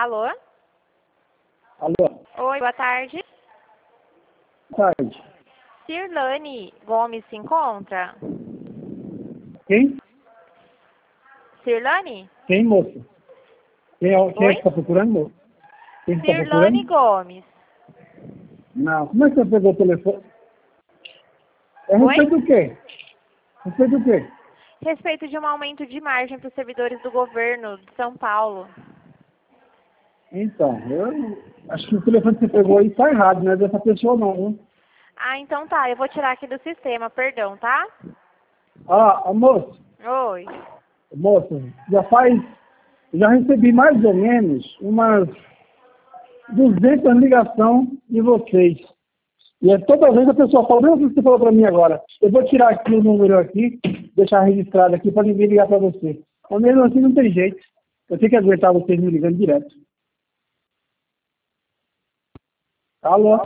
Alô? Alô, Oi, boa tarde. boa tarde. Cirlane Gomes se encontra? Quem? Cirlane? Quem, moça? Quem é que Oi? está procurando, moça? Quem está Cirlane procurando? Gomes. Não. Como é que você pegou o telefone? É a Oi? respeito do quê? Respeito do quê? Respeito de um aumento de margem para os servidores do governo de São Paulo. Então, eu acho que o telefone que você pegou aí está errado, não é dessa pessoa não, né? Ah, então tá, eu vou tirar aqui do sistema, perdão, tá? Moça, Oi. já recebi mais ou menos umas 200 ligações de vocês. E é toda vez a pessoa fala, não, o que você falou para mim agora. Eu vou tirar aqui o número aqui, deixar registrado aqui para ninguém ligar para você. Mas mesmo assim não tem jeito. Eu tenho que aguentar vocês me ligando direto. Alô?